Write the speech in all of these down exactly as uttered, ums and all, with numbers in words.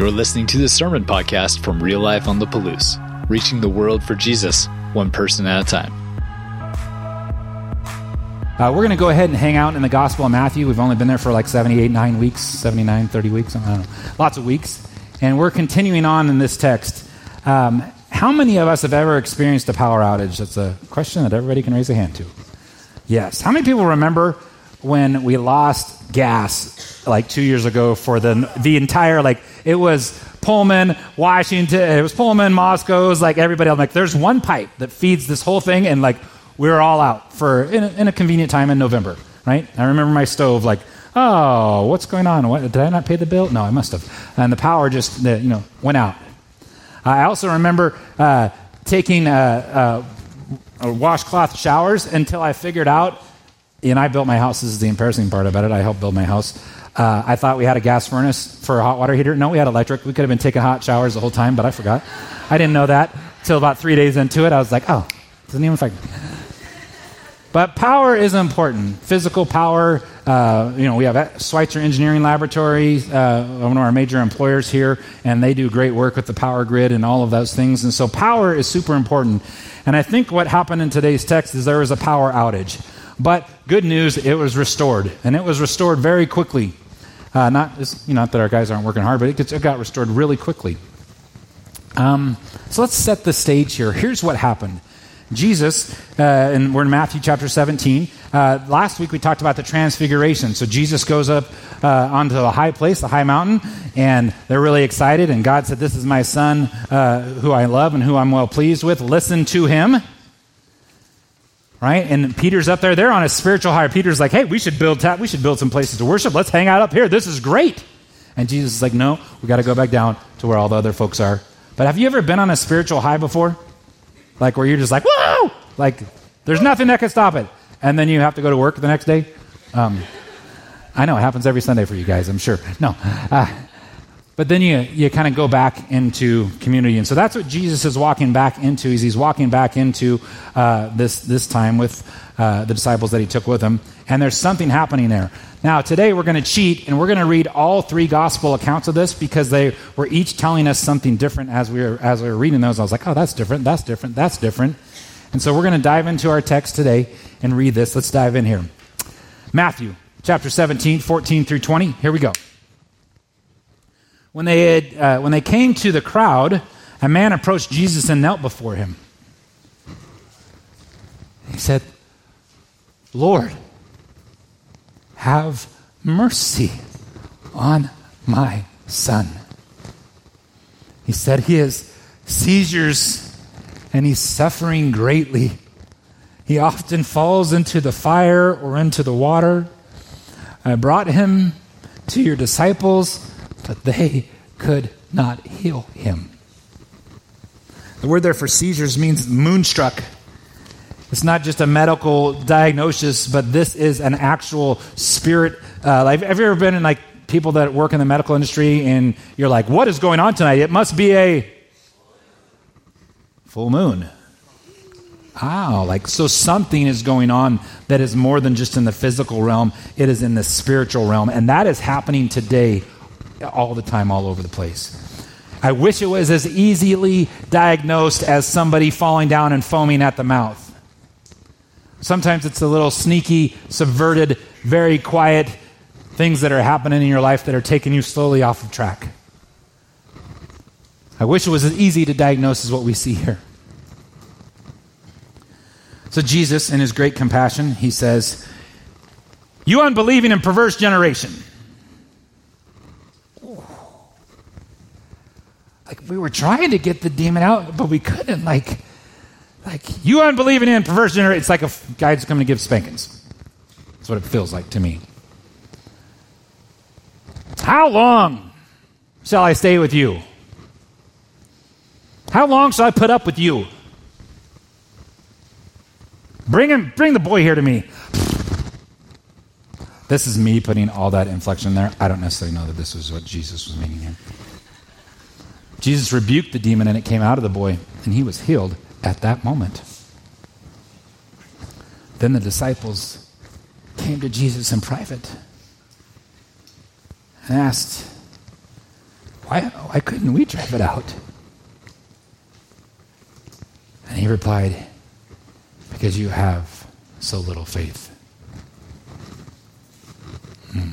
You're listening to the Sermon Podcast from Real Life on the Palouse, reaching the world for Jesus, one person at a time. Uh, we're going to go ahead and hang out in the Gospel of Matthew. We've only been there for like seventy-eight, nine weeks, seventy-nine, thirty weeks, I don't know, lots of weeks. And we're continuing on in this text. Um, how many of us have ever experienced a power outage? That's a question that everybody can raise a hand to. Yes. How many people remember when we lost gas like two years ago for the the entire, like, it was Pullman, Washington, it was Pullman, Moscow, it was like everybody else. Like, there's one pipe that feeds this whole thing, and like, we were all out for in a, in a convenient time in November, right? I remember my stove, like, oh, what's going on? What, did I not pay the bill? No, I must have. And the power just, uh, you know, went out. I also remember uh, taking uh, uh, washcloth showers until I figured out, and I built my house. This is the embarrassing part about it. I helped build my house. Uh, I thought we had a gas furnace for a hot water heater. No, we had electric. We could have been taking hot showers the whole time, but I forgot. I didn't know that until about three days into it. I was like, oh, doesn't even affect me. But power is important. Physical power. Uh, you know, we have Schweitzer Engineering Laboratory, uh, one of our major employers here, and they do great work with the power grid and all of those things. And so power is super important. And I think what happened in today's text is there was a power outage. But good news, it was restored. And it was restored very quickly. Uh, not, you know, not that our guys aren't working hard, but it, gets, it got restored really quickly. Um, so let's set the stage here. Here's what happened. Jesus, uh, and we're in Matthew chapter seventeen. Uh, last week we talked about the transfiguration. So Jesus goes up uh, onto the high place, the high mountain, and they're really excited. And God said, "This is my son uh, who I love and who I'm well pleased with. Listen to him." Right? And Peter's up there. They're on a spiritual high. Peter's like, "Hey, we should build ta- we should build some places to worship. Let's hang out up here. This is great." And Jesus is like, "No, we got to go back down to where all the other folks are." But have you ever been on a spiritual high before? Like where you're just like, whoa! Like there's nothing that can stop it. And then you have to go to work the next day. Um, I know it happens every Sunday for you guys, I'm sure. No. Uh, but then you you kind of go back into community. And so that's what Jesus is walking back into. Is he's walking back into uh, this, this time with uh, the disciples that he took with him. And there's something happening there. Now, today we're going to cheat, and we're going to read all three gospel accounts of this because they were each telling us something different as we were as we were reading those. I was like, oh, that's different, that's different, that's different. And so we're going to dive into our text today and read this. Let's dive in here. Matthew chapter seventeen, fourteen through twenty. Here we go. When they had, uh, when they came to the crowd, a man approached Jesus and knelt before him. He said, "Lord, have mercy on my son." He said he has seizures and he's suffering greatly. He often falls into the fire or into the water. I brought him to your disciples, but they could not heal him. The word there for seizures means moonstruck. It's not just a medical diagnosis, but this is an actual spirit. Uh, like, have you ever been in like people that work in the medical industry and you're like, what is going on tonight? It must be a full moon. Wow, like so something is going on that is more than just in the physical realm. It is in the spiritual realm. And that is happening today all the time, all over the place. I wish it was as easily diagnosed as somebody falling down and foaming at the mouth. Sometimes it's a little sneaky, subverted, very quiet things that are happening in your life that are taking you slowly off of track. I wish it was as easy to diagnose as what we see here. So Jesus, in his great compassion, he says, "You unbelieving and perverse generation." Like we were trying to get the demon out, but we couldn't. Like, like you unbelieving and perverse generation. It's like a guy's coming to give spankings. That's what it feels like to me. How long shall I stay with you? How long shall I put up with you? Bring him, bring the boy here to me. This is me putting all that inflection there. I don't necessarily know that this was what Jesus was meaning here. Jesus rebuked the demon and it came out of the boy, and he was healed at that moment. Then the disciples came to Jesus in private and asked, why, why couldn't we drive it out? And he replied, because you have so little faith. Hmm.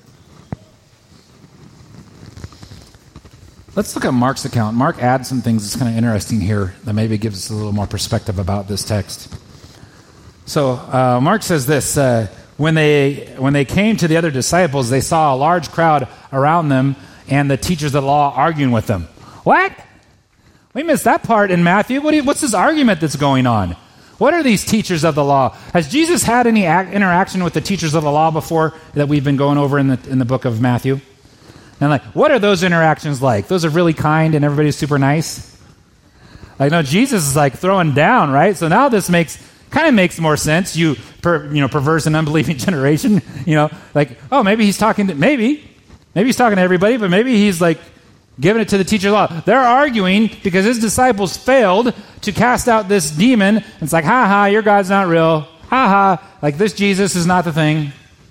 Let's look at Mark's account. Mark adds some things that's kind of interesting here that maybe gives us a little more perspective about this text. So uh, Mark says this, uh, when they when they came to the other disciples, they saw a large crowd around them and the teachers of the law arguing with them. What? We missed that part in Matthew. What do you, what's this argument that's going on? What are these teachers of the law? Has Jesus had any ac- interaction with the teachers of the law before that we've been going over in the in the book of Matthew? And like, what are those interactions like? Those are really kind and everybody's super nice. Like, no, Jesus is like throwing down, right? So now this makes kind of makes more sense. You, per, you know, perverse and unbelieving generation. You know, like, oh, maybe he's talking to maybe, maybe he's talking to everybody, but maybe he's like giving it to the teacher of the law. They're arguing because his disciples failed to cast out this demon. It's like, ha ha, your God's not real. Ha ha, like this Jesus is not the thing.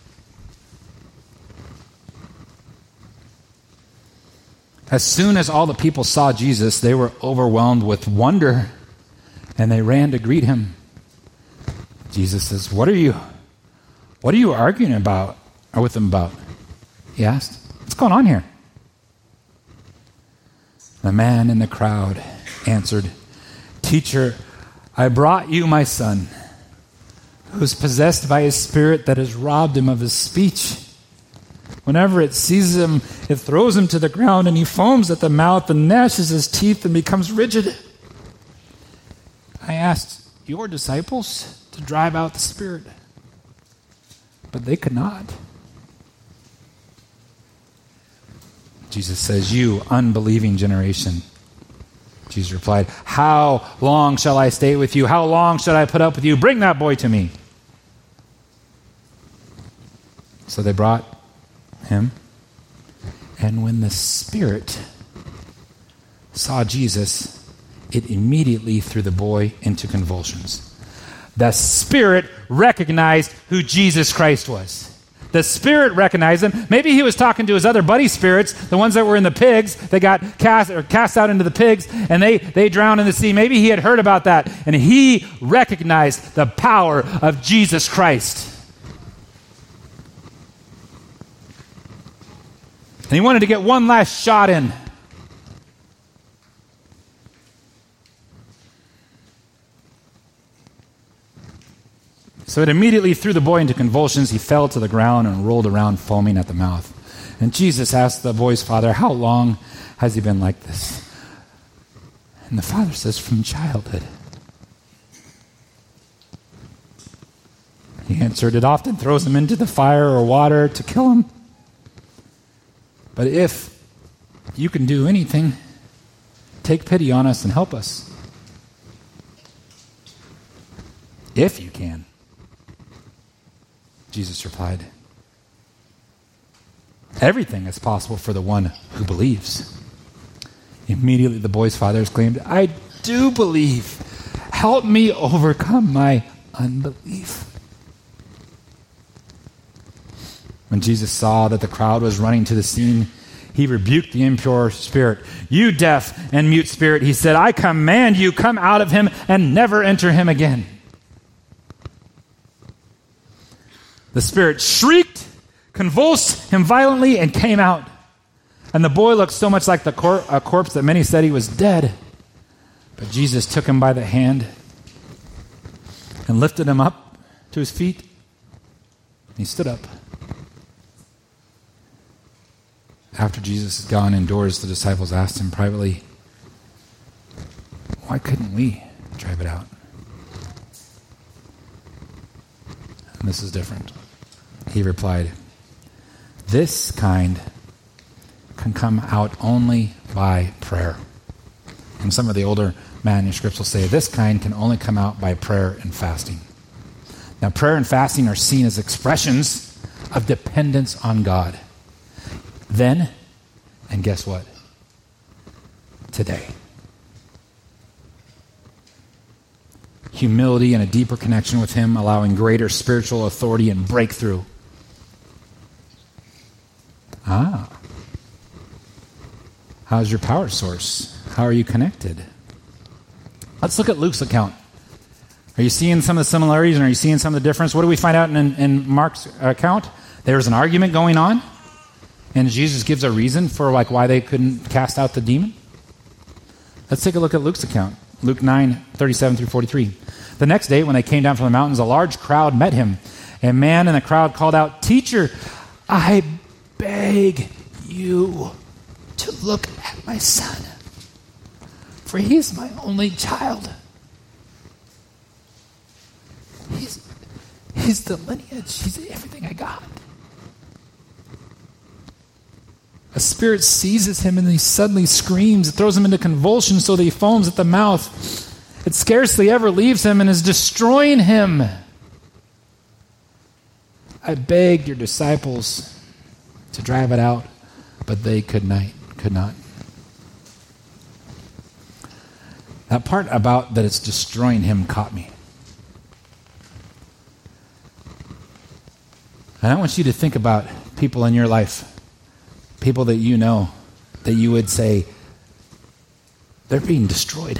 As soon as all the people saw Jesus, they were overwhelmed with wonder, and they ran to greet him. Jesus says, "What are you, what are you arguing about, or with them about?" He asked. "What's going on here?" The man in the crowd answered, "Teacher, I brought you my son, who is possessed by a spirit that has robbed him of his speech. Whenever it seizes him, it throws him to the ground, and he foams at the mouth and gnashes his teeth and becomes rigid. I asked your disciples to drive out the spirit, but they could not." Jesus says, "You unbelieving generation." Jesus replied, "How long shall I stay with you? How long shall I put up with you? Bring that boy to me." So they brought him, and when the spirit saw Jesus, it immediately threw the boy into convulsions. The spirit recognized who Jesus Christ was. The spirit recognized him. Maybe he was talking to his other buddy spirits, the ones that were in the pigs. They got cast or cast out into the pigs, and they, they drowned in the sea. Maybe he had heard about that, and he recognized the power of Jesus Christ. And he wanted to get one last shot in. So it immediately threw the boy into convulsions. He fell to the ground and rolled around, foaming at the mouth. And Jesus asked the boy's father, "How long has he been like this?" And the father says, "From childhood." He answered, "It often throws him into the fire or water to kill him. But if you can do anything, take pity on us and help us." "If you can," Jesus replied. "Everything is possible for the one who believes." Immediately the boy's father exclaimed, "I do believe. Help me overcome my unbelief." When Jesus saw that the crowd was running to the scene, he rebuked the impure spirit. "You deaf and mute spirit," he said, "I command you, come out of him and never enter him again." The spirit shrieked, convulsed him violently, and came out. And the boy looked so much like the cor- a corpse that many said he was dead. But Jesus took him by the hand and lifted him up to his feet. And he stood up. After Jesus had gone indoors, the disciples asked him privately, "Why couldn't we drive it out?" And this is different. He replied, "This kind can come out only by prayer." And some of the older manuscripts will say, "This kind can only come out by prayer and fasting." Now, prayer and fasting are seen as expressions of dependence on God. Then, and guess what? Today. Humility and a deeper connection with him, allowing greater spiritual authority and breakthrough. Ah. How's your power source? How are you connected? Let's look at Luke's account. Are you seeing some of the similarities and are you seeing some of the difference? What do we find out in, in Mark's account? There's an argument going on, and Jesus gives a reason for like why they couldn't cast out the demon. Let's take a look at Luke's account. Luke nine, thirty-seven through forty-three. The next day, when they came down from the mountains, a large crowd met him. A man in the crowd called out, "Teacher, I beg you to look at my son, for he is my only child. He's, he's the lineage. He's everything I got." A spirit seizes him and he suddenly screams. It throws him into convulsions so that he foams at the mouth. It scarcely ever leaves him and is destroying him. I begged your disciples to drive it out, but they could not. Could not. That part about that it's destroying him caught me. And I want you to think about people in your life, people that you know, that you would say, they're being destroyed.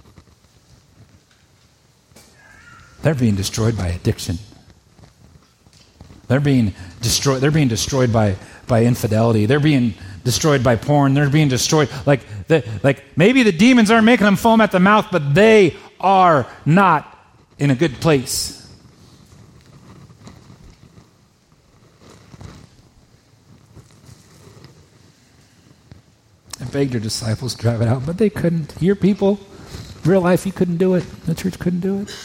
They're being destroyed by addiction. They're being destroyed. They're being destroyed by, by infidelity. They're being destroyed by porn. They're being destroyed. Like, the, like maybe the demons aren't making them foam at the mouth, but they are not in a good place. I begged your disciples to drive it out, but they couldn't. Your people, real life, you couldn't do it. The church couldn't do it.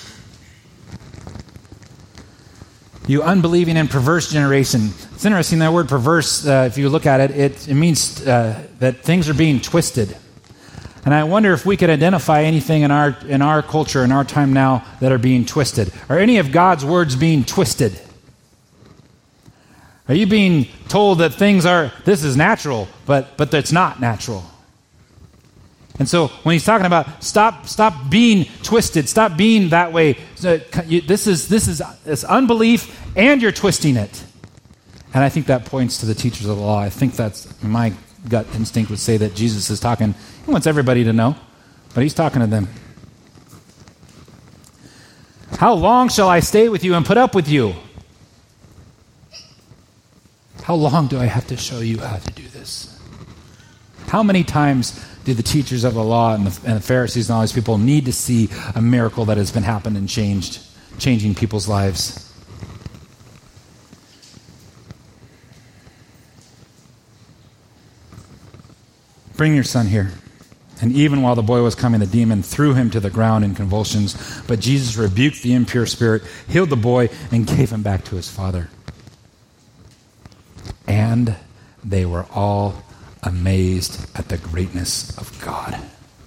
You unbelieving and perverse generation. It's interesting, that word perverse, uh, if you look at it, it, it means uh, that things are being twisted. And I wonder if we could identify anything in our in our culture, in our time now, that are being twisted. Are any of God's words being twisted? Are you being told that things are, this is natural, but but that's not natural? And so when he's talking about stop stop being twisted, stop being that way, this is this is this unbelief and you're twisting it. And I think that points to the teachers of the law. I think that's, my gut instinct would say that Jesus is talking, he wants everybody to know, but he's talking to them. How long shall I stay with you and put up with you? How long do I have to show you how to do this? How many times do the teachers of the law and the, and the Pharisees and all these people need to see a miracle that has been happened and changed, changing people's lives? Bring your son here. And even while the boy was coming, the demon threw him to the ground in convulsions. But Jesus rebuked the impure spirit, healed the boy, and gave him back to his father. And they were all amazed at the greatness of God.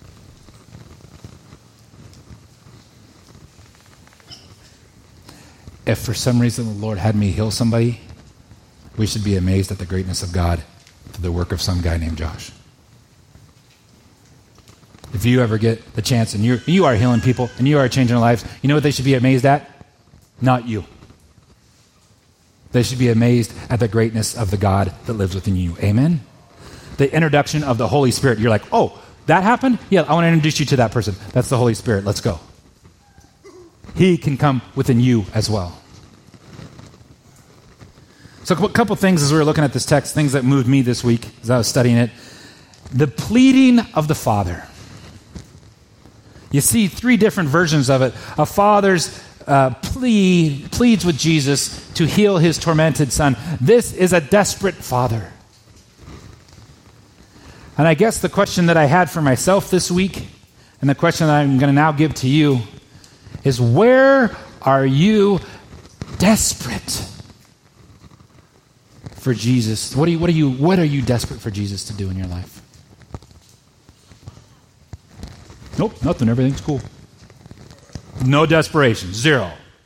If for some reason the Lord had me heal somebody, we should be amazed at the greatness of God through the work of some guy named Josh. If you ever get the chance and you you are healing people and you are changing their lives, you know what they should be amazed at? Not you. They should be amazed at the greatness of the God that lives within you. Amen? The introduction of the Holy Spirit. You're like, oh, that happened? Yeah, I want to introduce you to that person. That's the Holy Spirit. Let's go. He can come within you as well. So a couple things as we were looking at this text, things that moved me this week as I was studying it. The pleading of the Father. You see three different versions of it. A father's uh, plea, pleads with Jesus to heal his tormented son. This is a desperate father. And I guess the question that I had for myself this week, and the question that I'm going to now give to you, is where are you desperate for Jesus? What are you, what are you, what are you desperate for Jesus to do in your life? Nope, nothing. Everything's cool. No desperation. Zero.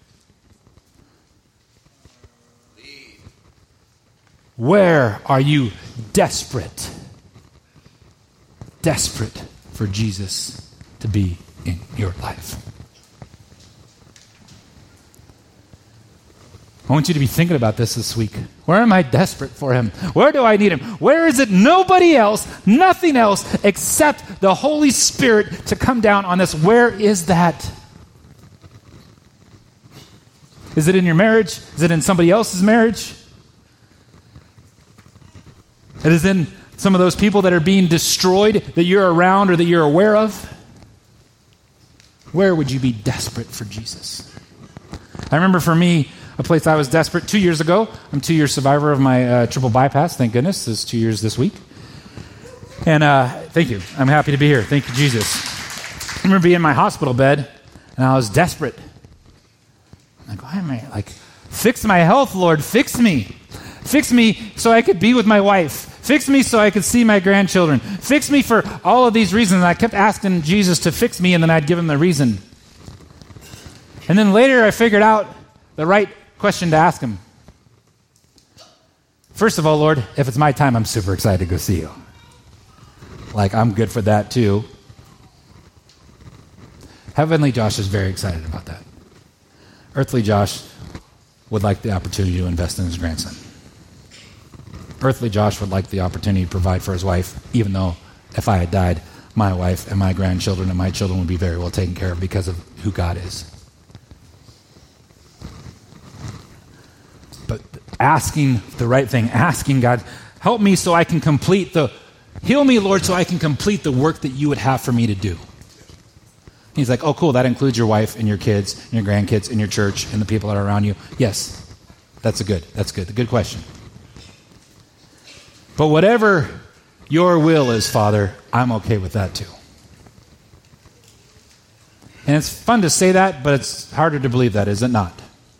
Where are you desperate? Desperate for Jesus to be in your life. I want you to be thinking about this this week. Where am I desperate for him? Where do I need him? Where is it nobody else, nothing else, except the Holy Spirit to come down on this? Where is that? Is it in your marriage? Is it in somebody else's marriage? It is in some of those people that are being destroyed that you're around or that you're aware of? Where would you be desperate for Jesus? I remember for me, a place I was desperate two years ago. I'm a two-year survivor of my uh, triple bypass. Thank goodness. It's two years this week. And uh, thank you. I'm happy to be here. Thank you, Jesus. I remember being in my hospital bed, and I was desperate. I'm like, why am I, like, fix my health, Lord. Fix me. Fix me so I could be with my wife. Fix me so I could see my grandchildren. Fix me for all of these reasons. And I kept asking Jesus to fix me, and then I'd give him the reason. And then later I figured out the right question to ask him. First of all, Lord, if it's my time, I'm super excited to go see you. Like, I'm good for that too. Heavenly Josh is very excited about that. Earthly Josh would like the opportunity to invest in his grandson. Earthly Josh would like the opportunity to provide for his wife, even though if I had died, my wife and my grandchildren and my children would be very well taken care of because of who God is. But asking the right thing, asking God, help me so I can complete the, heal me, Lord, so I can complete the work that you would have for me to do. He's like, oh, cool, that includes your wife and your kids and your grandkids and your church and the people that are around you. Yes, that's a good, that's good, a good question. But whatever your will is, Father, I'm okay with that too. And it's fun to say that, but it's harder to believe that, is it not?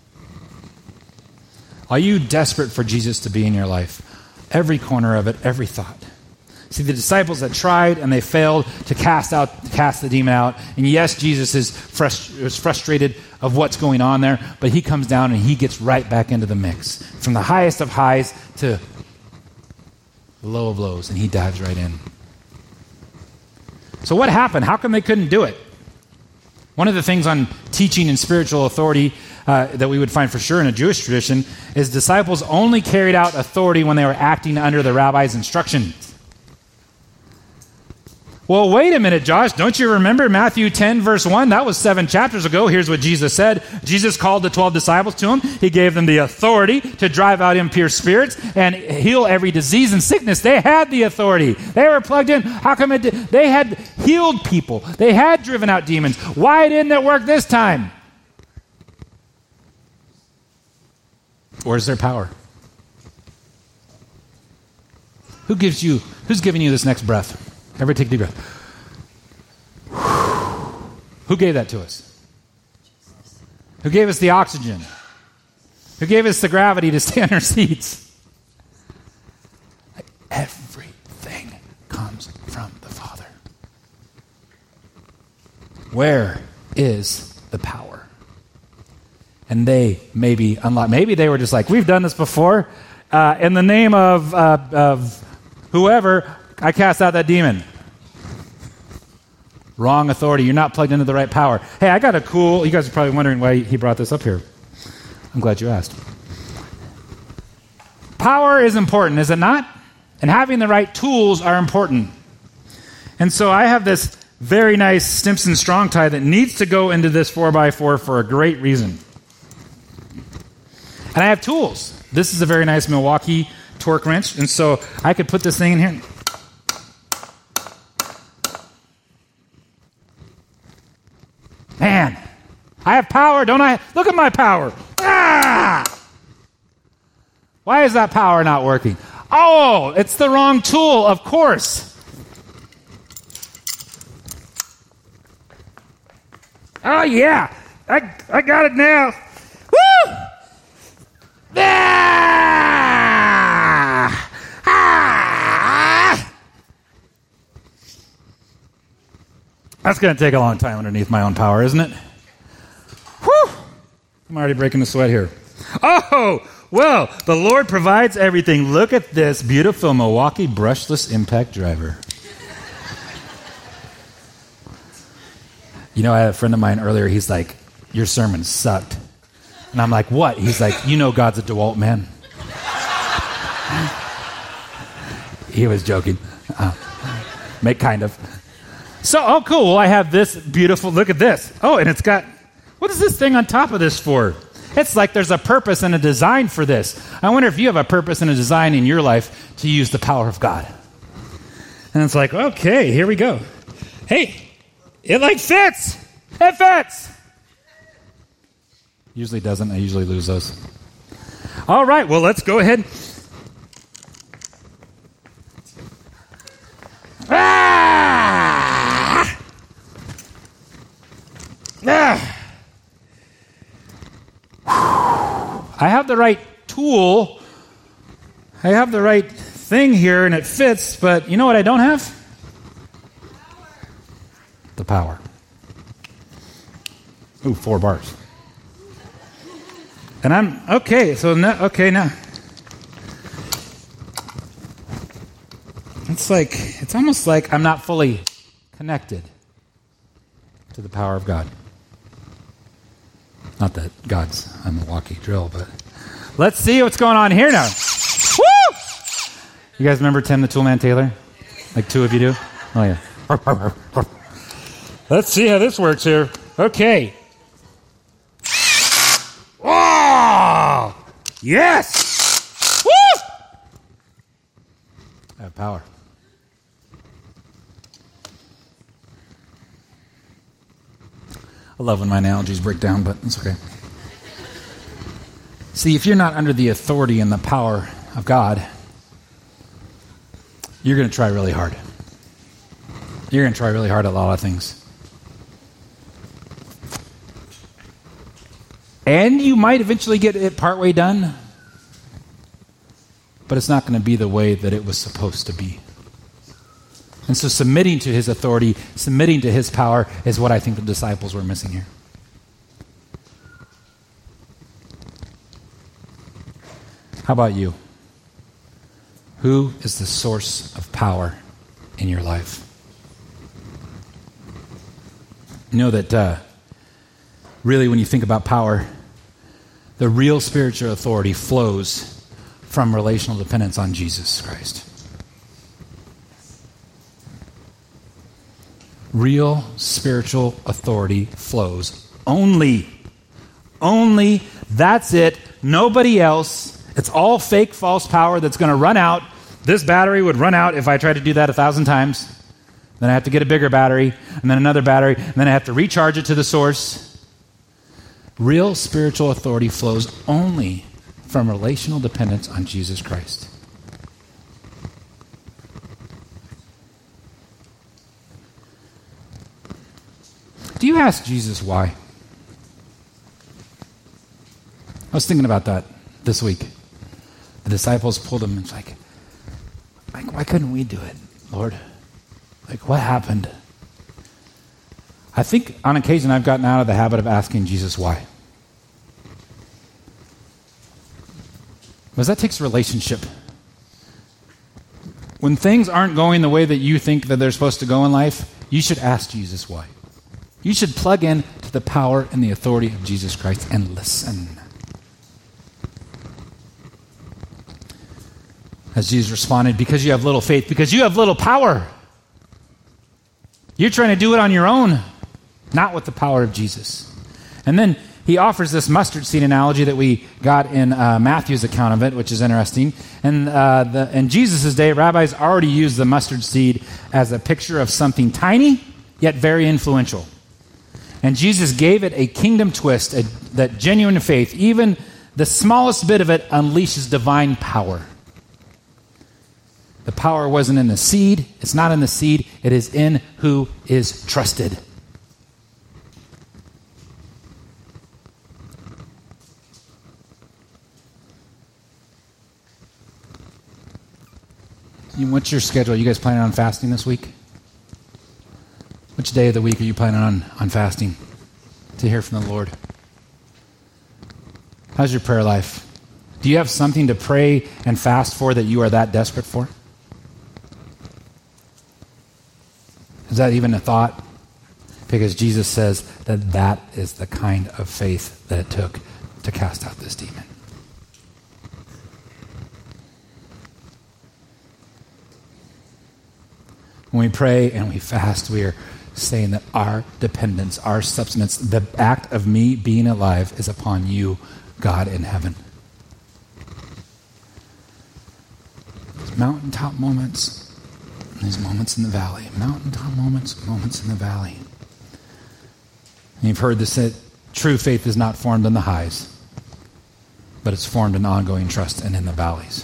Are you desperate for Jesus to be in your life? Every corner of it, every thought. See, the disciples that tried and they failed to cast out, to cast the demon out. And yes, Jesus is, frust- is frustrated of what's going on there, but he comes down and he gets right back into the mix. From the highest of highs to the low of lows, and he dives right in. So what happened? How come they couldn't do it? One of the things on teaching and spiritual authority uh, that we would find for sure in a Jewish tradition is disciples only carried out authority when they were acting under the rabbi's instructions. Well, wait a minute, Josh. Don't you remember Matthew ten, verse one? That was seven chapters ago. Here's what Jesus said. Jesus called the twelve disciples to him. He gave them the authority to drive out impure spirits and heal every disease and sickness. They had the authority. They were plugged in. How come it did? They had healed people. They had driven out demons. Why didn't it work this time? Where's their power? Who gives you, who's giving you this next breath? Everybody take a deep breath. Who gave that to us? Who gave us the oxygen? Who gave us the gravity to stay on our seats? Like, everything comes from the Father. Where is the power? And they maybe unlocked. Maybe they were just like, we've done this before. Uh, in the name of, uh, of whoever, I cast out that demon. Wrong authority. You're not plugged into the right power. Hey, I got a cool... You guys are probably wondering why he brought this up here. I'm glad you asked. Power is important, is it not? And having the right tools are important. And so I have this very nice Stimson strong tie that needs to go into this four by four for a great reason. And I have tools. This is a very nice Milwaukee torque wrench. And so I could put this thing in here. Man, I have power, don't I? Look at my power. Ah! Why is that power not working? Oh, it's the wrong tool, of course. Oh, yeah. I, I got it now. Woo! Ah! Ah! That's going to take a long time underneath my own power, isn't it? Whew! I'm already breaking the sweat here. Oh, well, the Lord provides everything. Look at this beautiful Milwaukee brushless impact driver. You know, I had a friend of mine earlier, he's like, your sermon sucked. And I'm like, what? He's like, you know God's a DeWalt man. He was joking. Uh, make kind of. So, oh, cool. Well, I have this beautiful, look at this. Oh, and it's got, what is this thing on top of this for? It's like there's a purpose and a design for this. I wonder if you have a purpose and a design in your life to use the power of God. And it's like, okay, here we go. Hey, it like fits. It fits. Usually doesn't. I usually lose those. All right, well, let's go ahead. Ah! Ah! I have the right tool. I have the right thing here, and it fits, but you know what I don't have? The power. Ooh, four bars. And I'm, okay, so now, okay, now. It's like, it's almost like I'm not fully connected to the power of God. Not that God's a Milwaukee drill, but let's see what's going on here now. Woo! You guys remember Tim the Toolman Taylor? Like two of you do? Oh, yeah. Let's see how this works here. Okay. Oh! Yes! Woo! I have power. I love when my analogies break down, but it's okay. See, if you're not under the authority and the power of God, you're going to try really hard. You're going to try really hard at a lot of things. And you might eventually get it partway done, but it's not going to be the way that it was supposed to be. And so submitting to his authority, submitting to his power is what I think the disciples were missing here. How about you? Who is the source of power in your life? You know that uh, really when you think about power, the real spiritual authority flows from relational dependence on Jesus Christ. Real spiritual authority flows only, only, that's it, nobody else. It's all fake, false power that's going to run out. This battery would run out if I tried to do that a thousand times. Then I have to get a bigger battery, and then another battery, and then I have to recharge it to the source. Real spiritual authority flows only from relational dependence on Jesus Christ. Do you ask Jesus why? I was thinking about that this week. The disciples pulled him and it's like, like, why couldn't we do it, Lord? Like, what happened? I think on occasion I've gotten out of the habit of asking Jesus why. Because that takes relationship. When things aren't going the way that you think that they're supposed to go in life, you should ask Jesus why. You should plug in to the power and the authority of Jesus Christ and listen. As Jesus responded, because you have little faith, because you have little power. You're trying to do it on your own, not with the power of Jesus. And then he offers this mustard seed analogy that we got in uh, Matthew's account of it, which is interesting. And uh, the, in Jesus' day, rabbis already used the mustard seed as a picture of something tiny, yet very influential. And Jesus gave it a kingdom twist, a, that genuine faith, even the smallest bit of it unleashes divine power. The power wasn't in the seed. It's not in the seed. It is in who is trusted. What's your schedule? You guys planning on fasting this week? Which day of the week are you planning on, on fasting to hear from the Lord? How's your prayer life? Do you have something to pray and fast for that you are that desperate for? Is that even a thought? Because Jesus says that that is the kind of faith that it took to cast out this demon. When we pray and we fast, we are saying that our dependence, our substance, the act of me being alive is upon you, God in heaven. These mountaintop moments, these moments in the valley, mountaintop moments, moments in the valley. And you've heard this, that true faith is not formed in the highs, but it's formed in ongoing trust and in the valleys.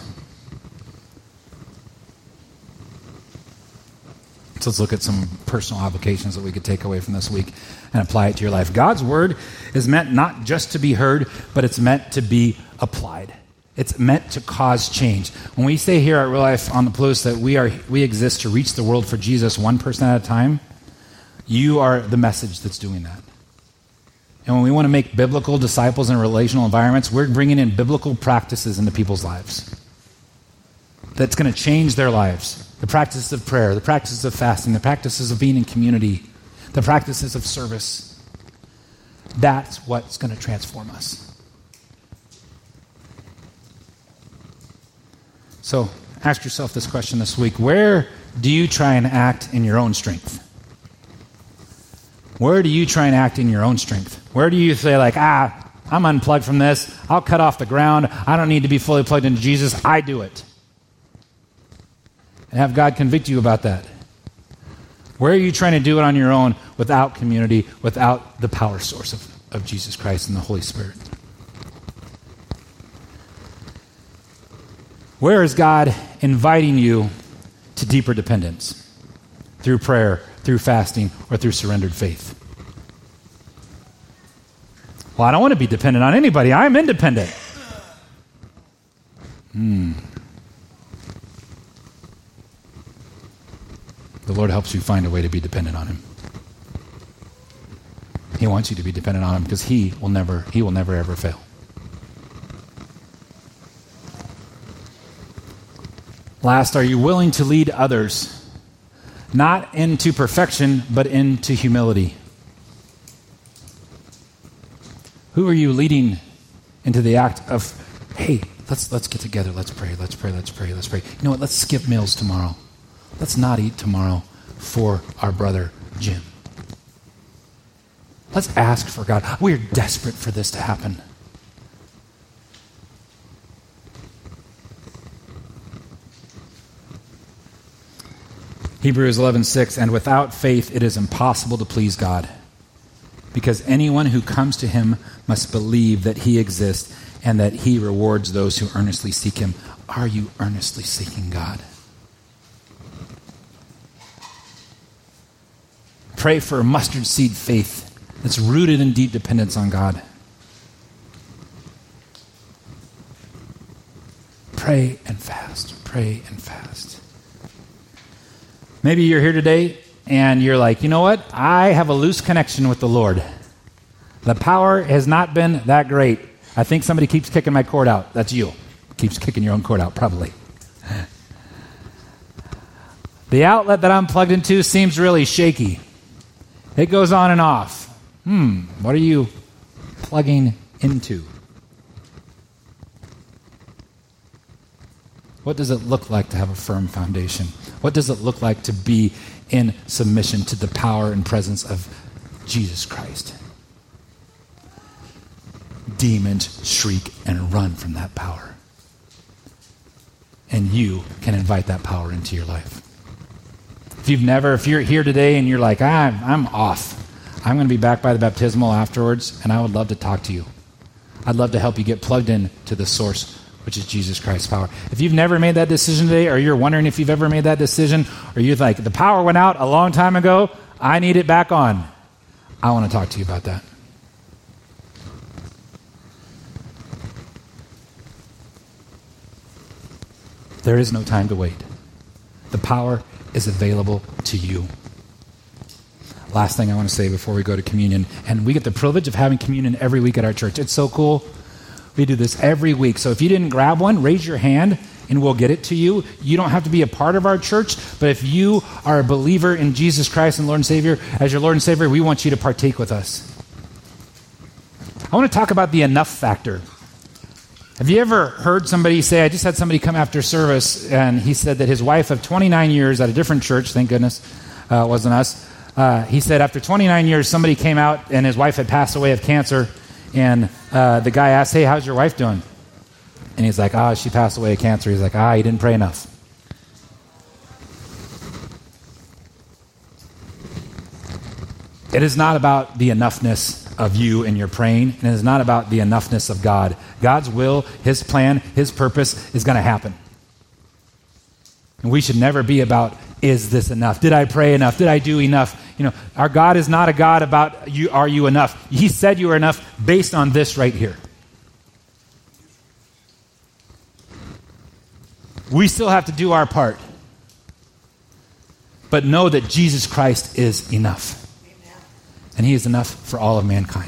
So let's look at some personal applications that we could take away from this week and apply it to your life. God's word is meant not just to be heard, but it's meant to be applied. It's meant to cause change. When we say here at Real Life on the Palouse that we are we exist to reach the world for Jesus one person at a time, you are the message that's doing that. And when we want to make biblical disciples in relational environments, we're bringing in biblical practices into people's lives that's going to change their lives. The practices of prayer, the practices of fasting, the practices of being in community, the practices of service. That's what's going to transform us. So ask yourself this question this week. Where do you try and act in your own strength? Where do you try and act in your own strength? Where do you say like, ah, I'm unplugged from this. I'll cut off the ground. I don't need to be fully plugged into Jesus. I do it. And have God convict you about that. Where are you trying to do it on your own without community, without the power source of, of Jesus Christ and the Holy Spirit? Where is God inviting you to deeper dependence? Through prayer, through fasting, or through surrendered faith? Well, I don't want to be dependent on anybody. I'm independent. Hmm. The Lord helps you find a way to be dependent on Him. He wants you to be dependent on Him because He will never, He will never ever fail. Last, are you willing to lead others, not into perfection, but into humility? Who are you leading into the act of, hey, let's let's get together, let's pray, let's pray, let's pray, let's pray. You know what, let's skip meals tomorrow. Let's not eat tomorrow for our brother Jim. Let's ask for God. We're desperate for this to happen. Hebrews eleven six, and without faith it is impossible to please God, because anyone who comes to Him must believe that He exists and that He rewards those who earnestly seek Him. Are you earnestly seeking God? Pray for a mustard seed faith that's rooted in deep dependence on God. Pray and fast. Pray and fast. Maybe you're here today and you're like, you know what? I have a loose connection with the Lord. The power has not been that great. I think somebody keeps kicking my cord out. That's you. Keeps kicking your own cord out, probably. The outlet that I'm plugged into seems really shaky. It goes on and off. Hmm, what are you plugging into? What does it look like to have a firm foundation? What does it look like to be in submission to the power and presence of Jesus Christ? Demons shriek and run from that power. And you can invite that power into your life. If you've never, if you're here today and you're like, ah, I'm off. I'm going to be back by the baptismal afterwards, and I would love to talk to you. I'd love to help you get plugged in to the source, which is Jesus Christ's power. If you've never made that decision today, or you're wondering if you've ever made that decision, or you're like, the power went out a long time ago, I need it back on. I want to talk to you about that. There is no time to wait. The power is available to you. Last thing I want to say before we go to communion, and we get the privilege of having communion every week at our church. It's so cool. We do this every week. So if you didn't grab one, raise your hand and we'll get it to you. You don't have to be a part of our church, but if you are a believer in Jesus Christ and Lord and Savior, as your Lord and Savior, we want you to partake with us. I want to talk about the enough factor. Have you ever heard somebody say, I just had somebody come after service, and he said that his wife of twenty-nine years at a different church, thank goodness, uh, wasn't us, uh, he said after twenty-nine years, somebody came out and his wife had passed away of cancer, and uh, the guy asked, hey, how's your wife doing? And he's like, ah, oh, she passed away of cancer. He's like, ah, you didn't pray enough. It is not about the enoughness of you and your praying, and it is not about the enoughness of God. God's will, his plan, his purpose is going to happen. And we should never be about, is this enough? Did I pray enough? Did I do enough? You know, our God is not a God about, you, are you enough? He said you are enough based on this right here. We still have to do our part. But know that Jesus Christ is enough. And he is enough for all of mankind.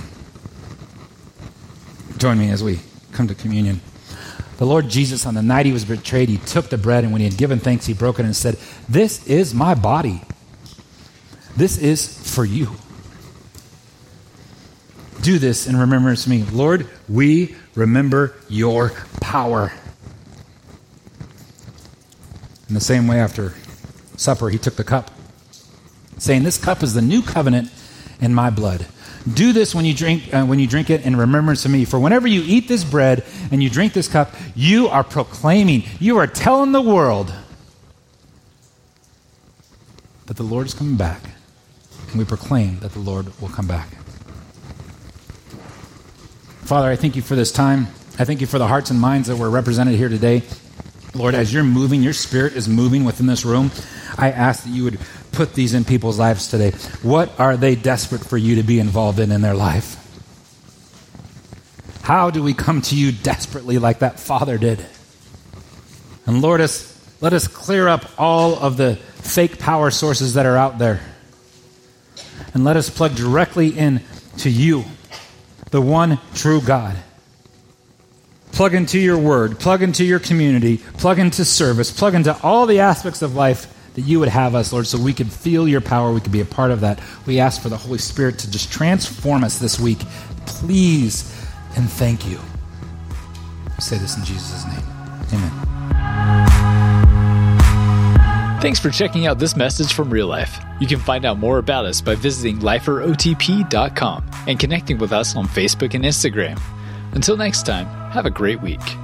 Join me as we come to communion. The Lord Jesus, on the night he was betrayed, he took the bread, and when he had given thanks, he broke it and said, this is my body. This is for you. Do this in remembrance of me. Lord, we remember your power. In the same way, after supper, he took the cup, saying, this cup is the new covenant in my blood. Do this when you drink uh, when you drink it in remembrance of me. For whenever you eat this bread and you drink this cup, you are proclaiming, you are telling the world that the Lord is coming back. And we proclaim that the Lord will come back. Father, I thank you for this time. I thank you for the hearts and minds that were represented here today. Lord, as you're moving, your spirit is moving within this room. I ask that you would put these in people's lives today. What are they desperate for you to be involved in in their life? How do we come to you desperately like that father did? And Lord, us, let us clear up all of the fake power sources that are out there. And let us plug directly in to you, the one true God. Plug into your word, plug into your community, plug into service, plug into all the aspects of life that you would have us, Lord, so we could feel your power, we could be a part of that. We ask for the Holy Spirit to just transform us this week. Please and thank you. I say this in Jesus' name. Amen. Thanks for checking out this message from Real Life. You can find out more about us by visiting lifer o t p dot com and connecting with us on Facebook and Instagram. Until next time, have a great week.